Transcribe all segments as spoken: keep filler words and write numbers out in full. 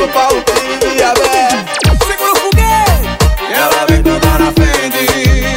do Paulo Pires e a Bé. Segura o foguete. Ela vem toda na frente.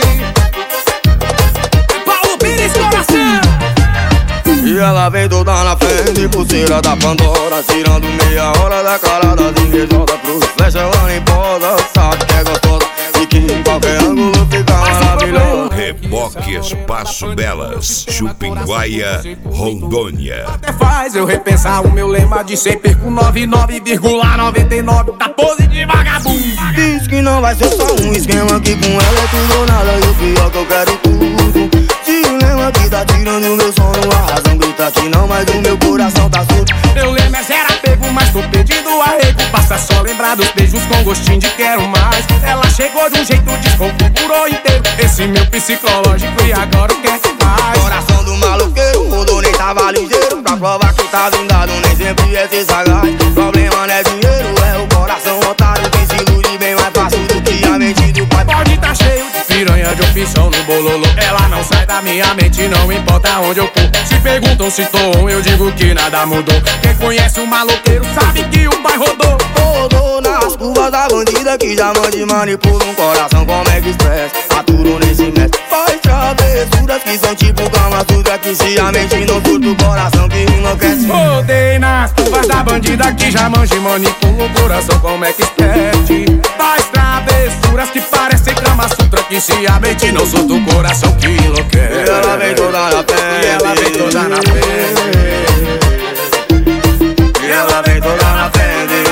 Paulo Pires, coração. E ela vem toda na frente, pulseira da Pandora, tirando meia hora da cara das invejosas. Pro flecha ela nem posa, sabe que é gostosa e que em qualquer ângulo fica maravilhosa. Reboque Espaço Belas, Chupinguaia, Rondônia. Até faz eu repensar o meu lema de sempre perco noventa e nove vírgula noventa e nove da pose de vagabundo. Diz que não vai ser só um esquema, que com ela é tudo ou nada, e o pior que eu quero tudo. Dilema que tá tirando meu sono, a razão grita que não, mas o meu coração tá surdo. Meu lema é zero apego, mas tô pedindo arrego. Basta só lembrar dos beijos com gostinho de quero mais. Ela chegou de um jeito, desconfigurou inteiro esse meu psicológico e agora o que é que faz? Coração do maloqueiro, rodou nem tava ligeiro. Pra provar que tá vingado, nem sempre é ser sagaz. Problema não é dinheiro, é o coração otário que se ilude bem mais fácil do que a mente do pai. Pode tá cheio de piranha de opção no bololô. Ela não sai da minha mente, não importa onde eu for. Se perguntam se tô um, eu digo que nada mudou. Quem conhece o maloqueiro sabe que o pai rodou. Rodou nas curvas da bandida que já mande manipula um coração como é que expressa. Aturo nesse mestre, faz travessuras que são tipo Kama Sutra, que se a mente não surta o coração que enlouquece. Rodei nas curvas da bandida que já manja e manipula o coração como é que experte. Faz travessuras que parecem Kama Sutra, que se a mente não surta o coração que enlouquece. E ela vem toda na frente, e ela vem toda na frente. E ela vem toda na frente.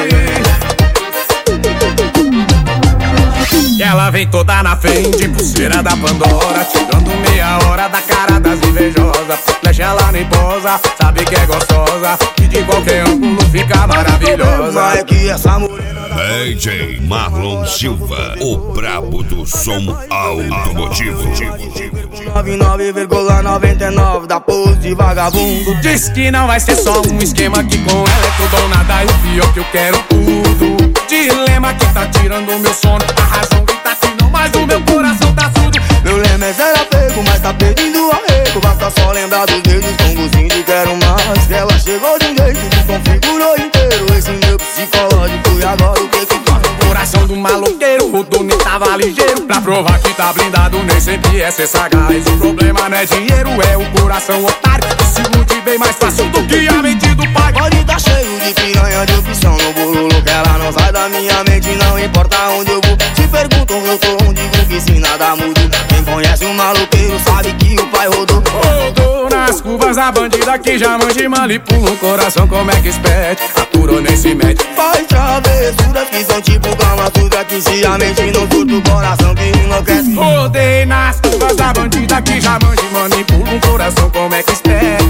E ela vem toda na frente, pulseira da Pandora, tirando meia hora da cara das invejosas. Flecha ela nem posa, sabe que é gostosa e de qualquer ângulo fica maravilhosa. É que essa morena D J Marlon Silva, o brabo do som automotivo. noventa e nove vírgula noventa e nove da pose de vagabundo. Diz que não vai ser só um esquema, que com ela é tudo ou nada, e o pior que eu quero tudo. Dilema que tá tirando o meu sono, a razão grita que não, mas o meu coração tá surdo. Meu lema é zero apego, mas tá pedindo arrego. Basta só lembrar dos dedos com gostinho de quero mais. Ela chegou de um jeito, desconfigurou inteiro esse meu psicológico e agora o que que faz? Coração do maloqueiro, rodou nem tava ligeiro. Pra provar que tá blindado, nem sempre é ser sagaz. O problema não é dinheiro, é o coração otário que se ilude bem mais fácil do que a mente do pai. Pode tá cheio de piranha de opção no bololô, que ela não sai da minha mente, não importa onde eu vou. Se perguntam eu tô onde digo que se nada muda. Quem conhece o maloqueiro sabe que o pai rodou. Rodou nas curvas da bandida que já manja e manipula o coração como é que expede. Aturou nem se mete. Faz travessuras que são tipo Kama Sutra, que se a mente não surta o coração que enlouquece. Rodei nas curvas da bandida que já manja e manipula um coração como é que expede.